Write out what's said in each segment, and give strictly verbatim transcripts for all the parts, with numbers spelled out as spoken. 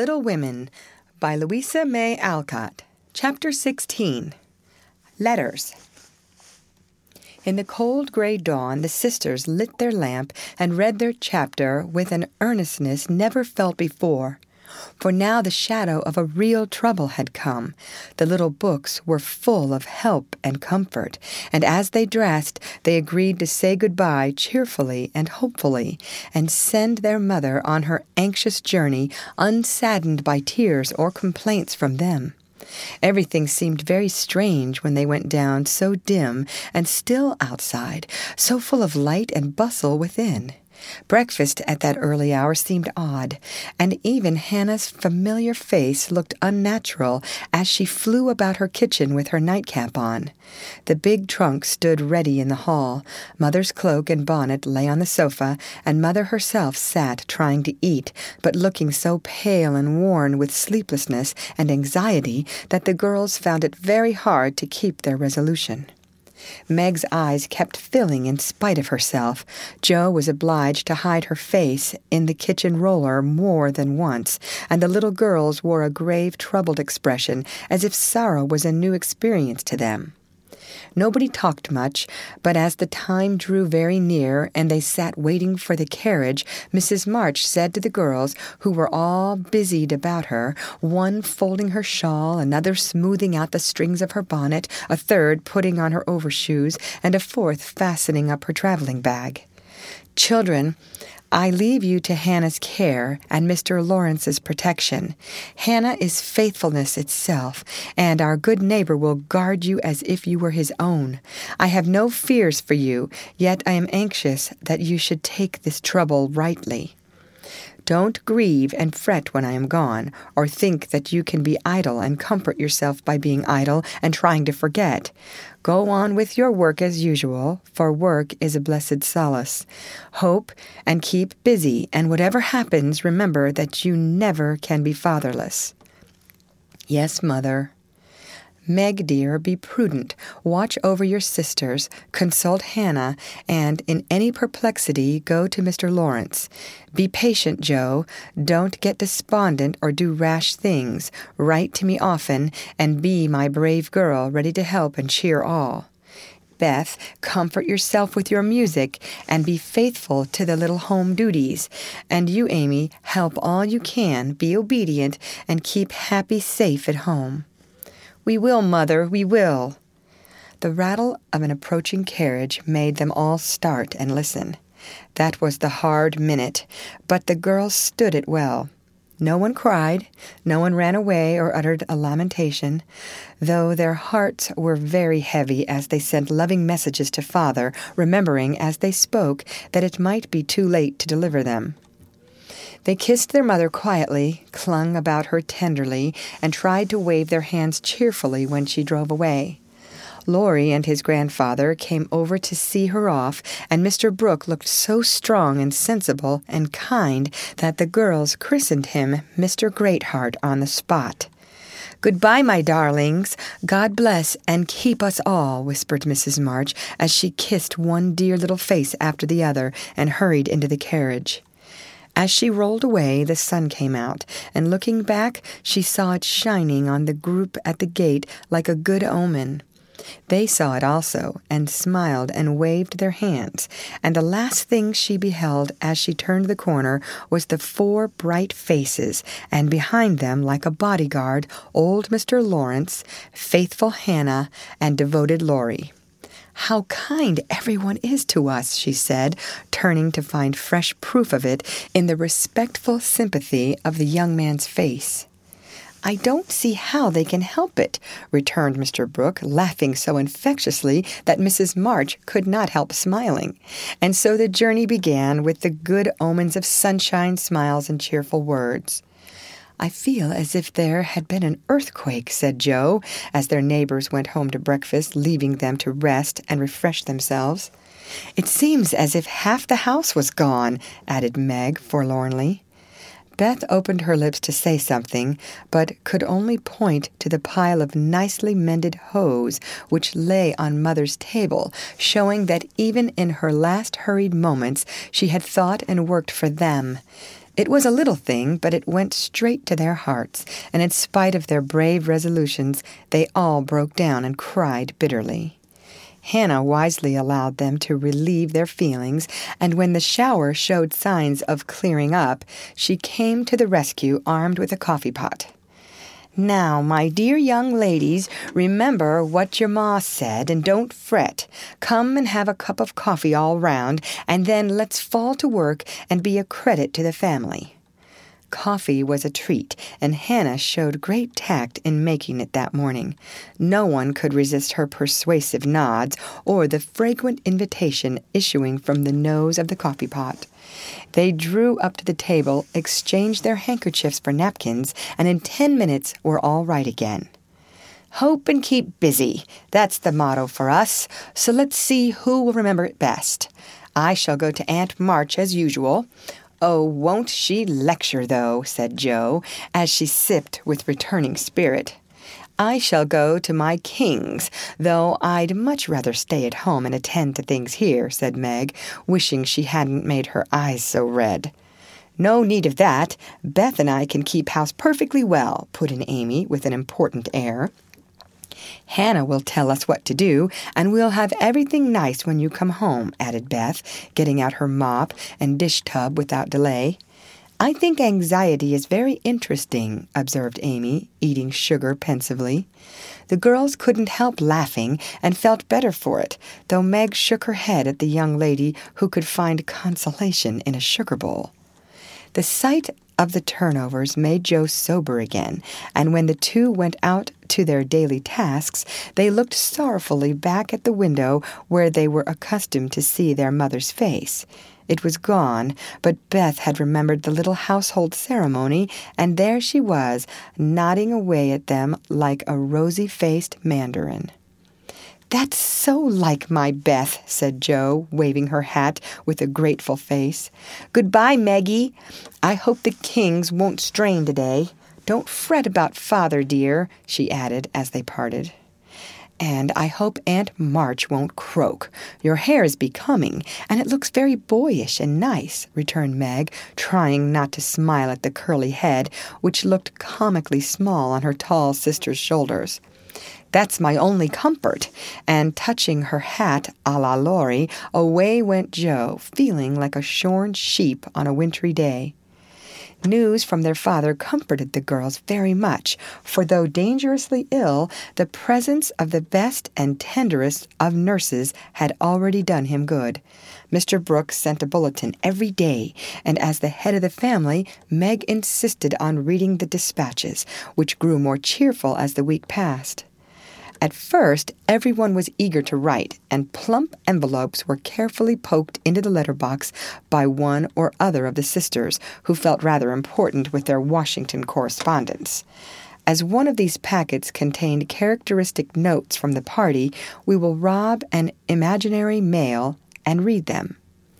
Little Women by Louisa May Alcott. Chapter sixteen. Letters. In the cold gray dawn, the sisters lit their lamp and read their chapter with an earnestness never felt before. For now the shadow of a real trouble had come. The little books were full of help and comfort, and as they dressed, they agreed to say goodbye cheerfully and hopefully, and send their mother on her anxious journey unsaddened by tears or complaints from them. Everything seemed very strange when they went down, so dim and still outside, so full of light and bustle within. Breakfast at that early hour seemed odd, and even Hannah's familiar face looked unnatural as she flew about her kitchen with her nightcap on. The big trunk stood ready in the hall. Mother's cloak and bonnet lay on the sofa, and Mother herself sat trying to eat, but looking so pale and worn with sleeplessness and anxiety that the girls found it very hard to keep their resolution. Meg's eyes kept filling in spite of herself. Jo was obliged to hide her face in the kitchen roller more than once, and the little girls wore a grave, troubled expression, as if sorrow was a new experience to them. Nobody talked much, but as the time drew very near and they sat waiting for the carriage, Missus March said to the girls, who were all busied about her, one folding her shawl, another smoothing out the strings of her bonnet, a third putting on her overshoes, and a fourth fastening up her traveling bag. "Children, I leave you to Hannah's care and Mister Lawrence's protection. Hannah is faithfulness itself, and our good neighbor will guard you as if you were his own. I have no fears for you, yet I am anxious that you should take this trouble rightly. Don't grieve and fret when I am gone, or think that you can be idle and comfort yourself by being idle and trying to forget. Go on with your work as usual, for work is a blessed solace. Hope and keep busy, and whatever happens, remember that you never can be fatherless." "Yes, Mother." "Meg, dear, be prudent. Watch over your sisters, consult Hannah, and in any perplexity go to Mister Lawrence. Be patient, Jo. Don't get despondent or do rash things. Write to me often, and be my brave girl, ready to help and cheer all. Beth, comfort yourself with your music, and be faithful to the little home duties. And you, Amy, help all you can, be obedient, and keep Happy safe at home." "We will, Mother, we will." The rattle of an approaching carriage made them all start and listen. That was the hard minute, but the girls stood it well. No one cried, no one ran away or uttered a lamentation, though their hearts were very heavy as they sent loving messages to Father, remembering as they spoke that it might be too late to deliver them. They kissed their mother quietly, clung about her tenderly, and tried to wave their hands cheerfully when she drove away. Laurie and his grandfather came over to see her off, and Mister Brooke looked so strong and sensible and kind that the girls christened him Mister Greatheart on the spot. "Goodbye, my darlings. God bless and keep us all," whispered Missus March as she kissed one dear little face after the other and hurried into the carriage. As she rolled away, the sun came out, and looking back, she saw it shining on the group at the gate like a good omen. They saw it also, and smiled and waved their hands, and the last thing she beheld as she turned the corner was the four bright faces, and behind them, like a bodyguard, old Mister Lawrence, faithful Hannah, and devoted Laurie. "How kind everyone is to us," she said, turning to find fresh proof of it in the respectful sympathy of the young man's face. "I don't see how they can help it," returned Mister Brooke, laughing so infectiously that Missus March could not help smiling. And so the journey began with the good omens of sunshine, smiles, and cheerful words. "I feel as if there had been an earthquake," said Jo, as their neighbors went home to breakfast, leaving them to rest and refresh themselves. "It seems as if half the house was gone," added Meg forlornly. Beth opened her lips to say something, but could only point to the pile of nicely mended hose which lay on Mother's table, showing that even in her last hurried moments she had thought and worked for them. It was a little thing, but it went straight to their hearts, and in spite of their brave resolutions, they all broke down and cried bitterly. Hannah wisely allowed them to relieve their feelings, and when the shower showed signs of clearing up, she came to the rescue armed with a coffee pot. "Now, my dear young ladies, remember what your ma said, and don't fret. Come and have a cup of coffee all round, and then let's fall to work and be a credit to the family." Coffee was a treat, and Hannah showed great tact in making it that morning. No one could resist her persuasive nods or the fragrant invitation issuing from the nose of the coffee pot. They drew up to the table, exchanged their handkerchiefs for napkins, and in ten minutes were all right again. "Hope and keep busy. That's the motto for us. So let's see who will remember it best. I shall go to Aunt March as usual. Oh, won't she lecture, though," said Jo, as she sipped with returning spirit. "I shall go to my King's, though I'd much rather stay at home and attend to things here," said Meg, wishing she hadn't made her eyes so red. "No need of that. Beth and I can keep house perfectly well," put in Amy with an important air. "Hannah will tell us what to do, and we'll have everything nice when you come home," added Beth, getting out her mop and dish tub without delay. "I think anxiety is very interesting," observed Amy, eating sugar pensively. The girls couldn't help laughing and felt better for it, though Meg shook her head at the young lady who could find consolation in a sugar bowl. The sight of the turnovers made Jo sober again, and when the two went out to their daily tasks, they looked sorrowfully back at the window where they were accustomed to see their mother's face. It was gone, but Beth had remembered the little household ceremony, and there she was, nodding away at them like a rosy-faced mandarin. "That's so like my Beth," said Jo, waving her hat with a grateful face. "Goodbye, Meggie. I hope the Kings won't strain today. Don't fret about Father, dear," she added as they parted. "And I hope Aunt March won't croak. Your hair is becoming, and it looks very boyish and nice," returned Meg, trying not to smile at the curly head, which looked comically small on her tall sister's shoulders. "That's my only comfort," and touching her hat a la Laurie, away went Jo, feeling like a shorn sheep on a wintry day. News from their father comforted the girls very much, for though dangerously ill, the presence of the best and tenderest of nurses had already done him good. Mister Brooks sent a bulletin every day, and as the head of the family, Meg insisted on reading the dispatches, which grew more cheerful as the week passed. At first, everyone was eager to write, and plump envelopes were carefully poked into the letterbox by one or other of the sisters, who felt rather important with their Washington correspondence. As one of these packets contained characteristic notes from the party, we will rob an imaginary mail and read them.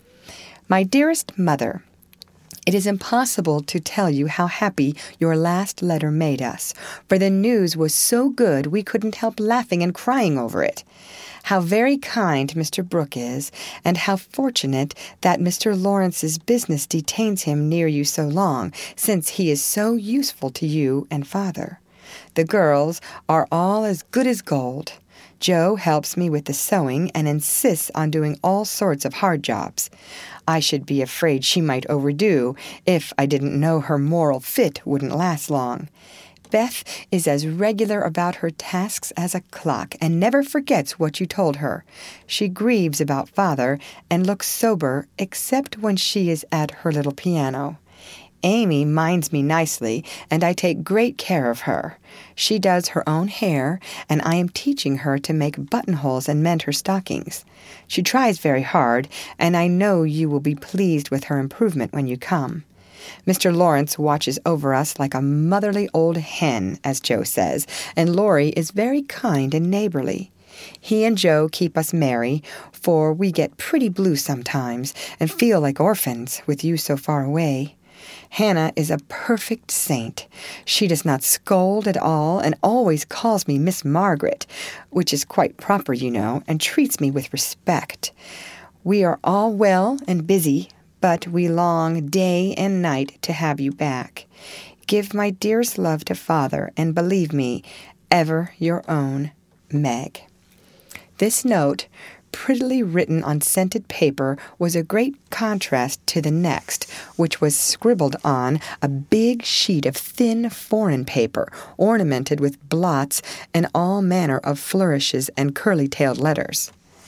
"My dearest Mother, it is impossible to tell you how happy your last letter made us, for the news was so good we couldn't help laughing and crying over it. How very kind Mister Brooke is, and how fortunate that Mister Lawrence's business detains him near you so long, since he is so useful to you and Father. The girls are all as good as gold. Jo helps me with the sewing and insists on doing all sorts of hard jobs. I should be afraid she might overdo if I didn't know her moral fit wouldn't last long. Beth is as regular about her tasks as a clock and never forgets what you told her. She grieves about Father and looks sober except when she is at her little piano. Amy minds me nicely, and I take great care of her. She does her own hair, and I am teaching her to make buttonholes and mend her stockings. She tries very hard, and I know you will be pleased with her improvement when you come. Mister Lawrence watches over us like a motherly old hen, as Jo says, and Laurie is very kind and neighborly. He and Jo keep us merry, for we get pretty blue sometimes and feel like orphans with you so far away. Hannah is a perfect saint. She does not scold at all and always calls me Miss Margaret, which is quite proper, you know, and treats me with respect. We are all well and busy, but we long day and night to have you back. Give my dearest love to Father, and believe me, ever your own, Meg. This note, prettily written on scented paper, was a great contrast to the next, which was scribbled on a big sheet of thin foreign paper, ornamented with blots and all manner of flourishes and curly-tailed letters.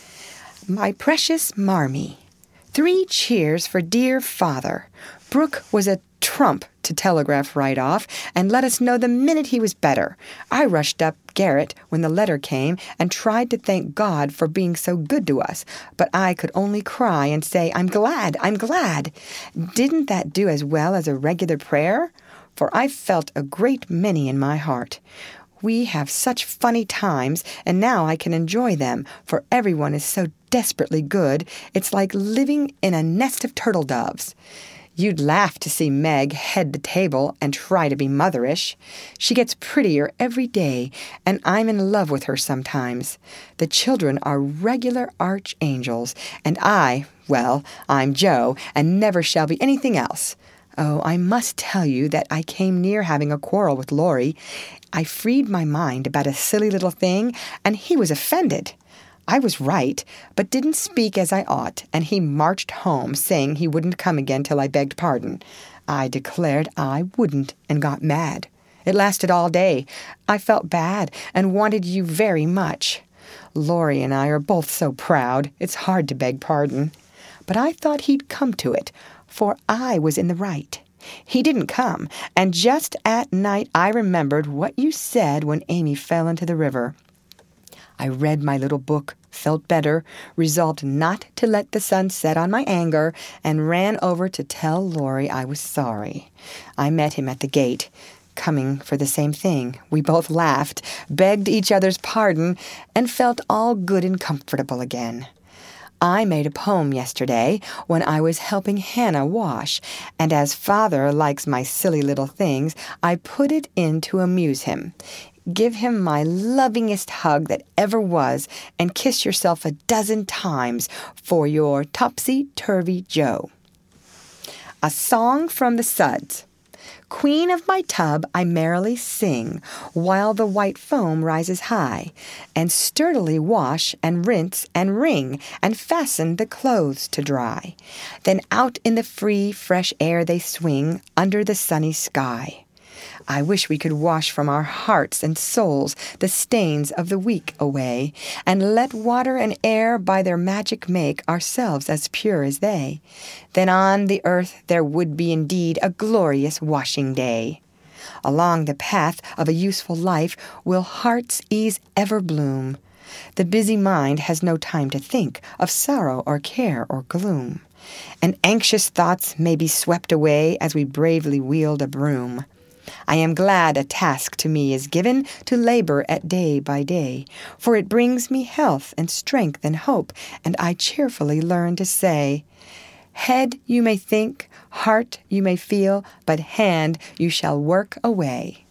My precious Marmee, three cheers for dear Father. Brooke was a trump to telegraph right off and let us know the minute he was better. I rushed up garret when the letter came and tried to thank God for being so good to us, but I could only cry and say, I'm glad, I'm glad. Didn't that do as well as a regular prayer? For I felt a great many in my heart. We have such funny times, and now I can enjoy them, for everyone is so desperately good, it's like living in a nest of turtle doves. You'd laugh to see Meg head the table and try to be motherish. She gets prettier every day, and I'm in love with her sometimes. The children are regular archangels, and I, well, I'm Joe, and never shall be anything else. Oh, I must tell you that I came near having a quarrel with Laurie. I freed my mind about a silly little thing, and he was offended. I was right, but didn't speak as I ought, and he marched home, saying he wouldn't come again till I begged pardon. I declared I wouldn't, and got mad. It lasted all day. I felt bad, and wanted you very much. Laurie and I are both so proud, it's hard to beg pardon. But I thought he'd come to it, for I was in the right. He didn't come, and just at night I remembered what you said when Amy fell into the river. I read my little book, felt better, resolved not to let the sun set on my anger, and ran over to tell Laurie I was sorry. I met him at the gate, coming for the same thing. We both laughed, begged each other's pardon, and felt all good and comfortable again. I made a poem yesterday when I was helping Hannah wash, and as Father likes my silly little things, I put it in to amuse him. Give him my lovingest hug that ever was, and kiss yourself a dozen times for your topsy-turvy Joe. A song from the Suds. Queen of my tub, I merrily sing, while the white foam rises high, and sturdily wash and rinse and wring, and fasten the clothes to dry. Then out in the free, fresh air they swing, under the sunny sky. I wish we could wash from our hearts and souls the stains of the week away, and let water and air by their magic make ourselves as pure as they. Then on the earth there would be indeed a glorious washing day. Along the path of a useful life will heart's ease ever bloom. The busy mind has no time to think of sorrow or care or gloom, and anxious thoughts may be swept away as we bravely wield a broom. I am glad a task to me is given to labor at day by day, for it brings me health and strength and hope, and I cheerfully learn to say, head you may think, heart you may feel, but hand you shall work away.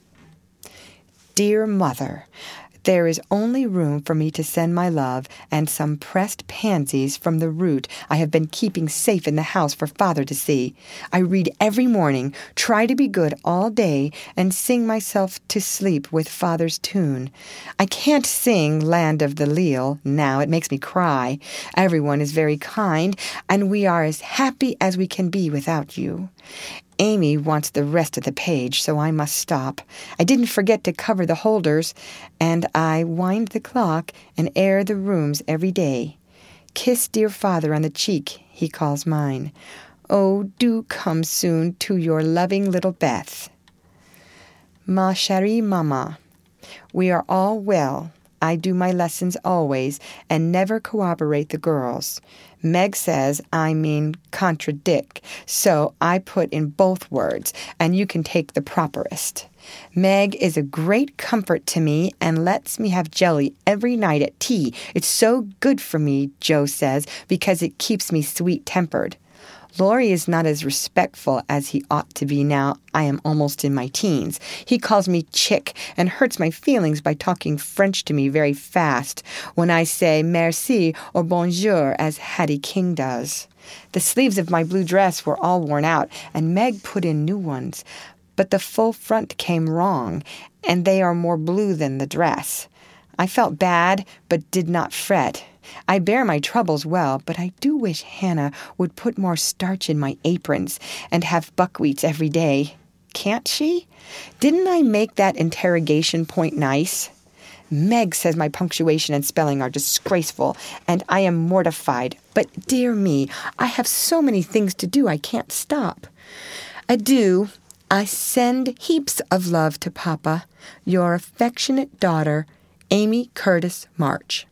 Dear Mother, there is only room for me to send my love and some pressed pansies from the root I have been keeping safe in the house for Father to see. I read every morning, try to be good all day, and sing myself to sleep with Father's tune. I can't sing Land of the Leal now, it makes me cry. Everyone is very kind, and we are as happy as we can be without you. Amy wants the rest of the page, so I must stop. I didn't forget to cover the holders, and I wind the clock and air the rooms every day. Kiss dear Father on the cheek he calls mine. Oh, do come soon to your loving little Beth. Ma chérie Mama, we are all well. I do my lessons always and never corroborate the girls. Meg says I mean contradict, so I put in both words, and you can take the properest. Meg is a great comfort to me and lets me have jelly every night at tea. It's so good for me, Joe says, because it keeps me sweet-tempered. Laurie is not as respectful as he ought to be now I am almost in my teens. He calls me chick and hurts my feelings by talking French to me very fast when I say merci or bonjour as Hattie King does. The sleeves of my blue dress were all worn out, and Meg put in new ones, but the full front came wrong, and they are more blue than the dress. I felt bad, but did not fret. I bear my troubles well, but I do wish Hannah would put more starch in my aprons and have buckwheats every day. Can't she? Didn't I make that interrogation point nice? Meg says my punctuation and spelling are disgraceful, and I am mortified. But, dear me, I have so many things to do I can't stop. Adieu. I send heaps of love to Papa. Your affectionate daughter, Amy Curtis March.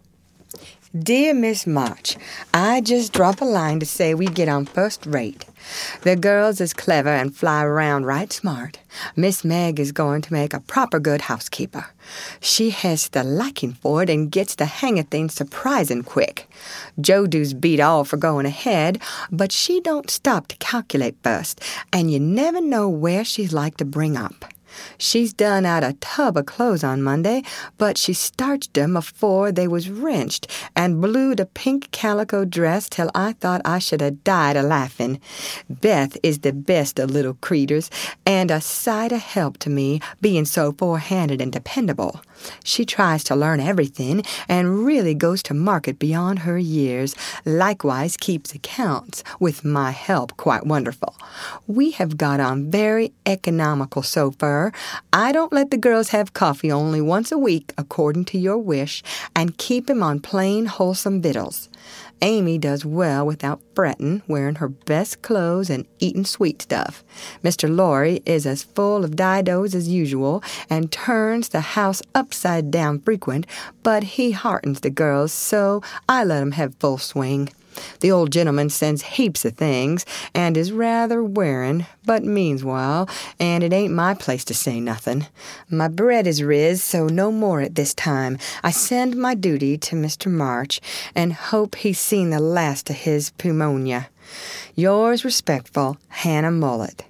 Dear Miss March, I just drop a line to say we get on first rate. The girls is clever and fly around right smart. Miss Meg is going to make a proper good housekeeper. She has the liking for it and gets the hang of things surprising quick. Jo do's beat all for going ahead, but she don't stop to calculate first, and you never know where she's like to bring up. She's done out a tub of clothes on Monday, but she starched 'em afore they was rinsed and blued a pink calico dress till I thought I should have died a laughing. Beth is the best of little creeters, and a sight of help to me, being so forehanded and dependable. She tries to learn everything, and really goes to market beyond her years, likewise keeps accounts, with my help quite wonderful. We have got on very economical so far. I don't let the girls have coffee only once a week, according to your wish, and keep 'em on plain, wholesome victuals. Amy does well without fretting, wearing her best clothes and eating sweet stuff. Mister Laurie is as full of didos as usual, and turns the house upside down frequent, but he heartens the girls, so I let 'em have full swing. The old gentleman sends heaps of things, and is rather wearing, but means well, and it ain't my place to say nothing. My bread is riz, so no more at this time. I send my duty to Mister March, and hope he's seen the last of his pneumonia. Yours respectful, Hannah Mullet.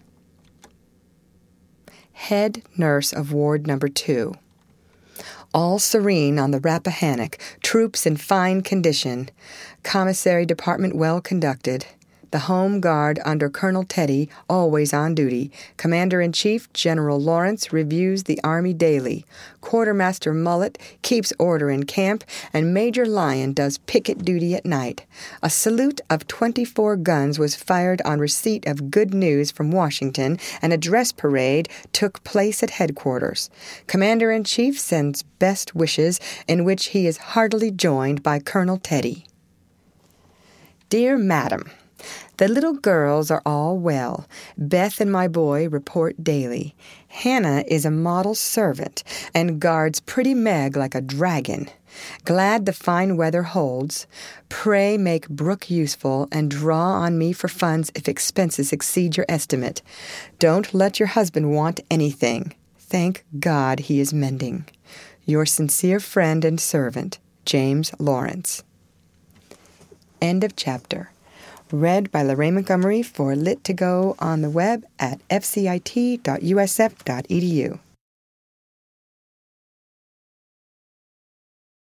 Head nurse of Ward Number Two. All serene on the Rappahannock, troops in fine condition. Commissary department well conducted. The Home Guard under Colonel Teddy, always on duty. Commander-in-Chief General Lawrence reviews the Army daily. Quartermaster Mullet keeps order in camp, and Major Lyon does picket duty at night. A salute of twenty-four guns was fired on receipt of good news from Washington, and a dress parade took place at headquarters. Commander-in-Chief sends best wishes, in which he is heartily joined by Colonel Teddy. Dear Madam, the little girls are all well. Beth and my boy report daily. Hannah is a model servant and guards pretty Meg like a dragon. Glad the fine weather holds. Pray make Brooke useful and draw on me for funds if expenses exceed your estimate. Don't let your husband want anything. Thank God he is mending. Your sincere friend and servant, James Lawrence. End of chapter. Read by Lorraine Montgomery for Lit to Go on the web at f c i t dot u s f dot e d u.